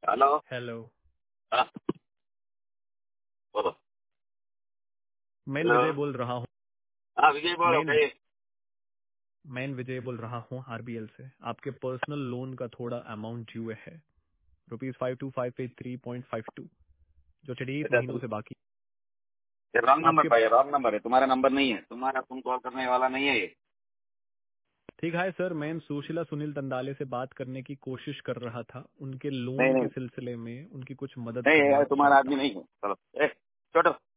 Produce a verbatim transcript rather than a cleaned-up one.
Hello. Hello. हाँ, बोलो। मैं हेलो। विजय बोल रहा हूँ। हाँ विजय बोलो मैं कहिए। मैं विजय बोल रहा हूँ आरबीएल से। आपके पर्सनल लोन का थोड़ा अमाउंट ड्यू है, rupees five two five eight three point five two, जो छठे एक अच्छा महीनों तुम से बाकी। ये रॉन्ग नंबर आपके पाया, रॉन्ग नंबर है, तुम्हारा नंबर नहीं है, तुम्हारा तुम कॉल करने वाला नहीं है ये। ठीक है सर, मैं सुशीला सुनील तंदाले से बात करने की कोशिश कर रहा था। उनके नहीं लोन नहीं के सिलसिले में उनकी कुछ मदद नहीं करना ये तुम्हारा चाहता आदमी हूँ। नहीं है। चलो ए छोटो